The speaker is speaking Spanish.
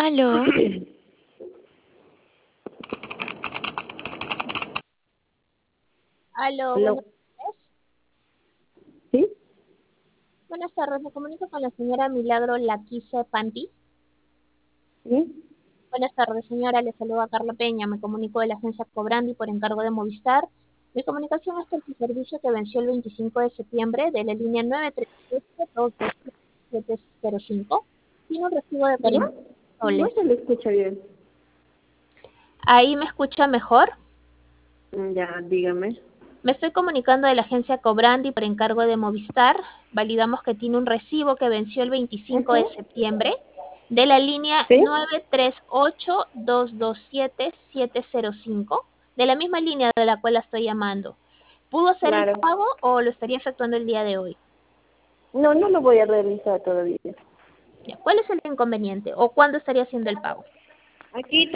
Aló. Aló, Aló. buenas tardes. ¿Sí? Buenas tardes, me comunico con la señora Milagro Laquise Panti. ¿Sí? Buenas tardes, señora, le saluda Carla Peña, me comunico de la agencia Cobrandi por encargo de Movistar. Mi comunicación es por su servicio que venció el 25 de septiembre de la línea 937-22705. Tiene un recibo de ¿Verdad? 40 No soles. se le escucha bien. ¿Ahí me escucha mejor? Ya, dígame. Me estoy comunicando de la agencia Cobrandi por encargo de Movistar. Validamos que tiene un recibo que venció el 25 de Ujú. septiembre de la línea ¿Sí? 938-227-705, de la misma línea de la cual la estoy llamando. ¿Pudo hacer el Claro. pago o lo estaría efectuando el día de hoy? No, no lo voy a realizar todavía. Ya, ¿cuál es el inconveniente o cuándo estaría haciendo el pago? Aquí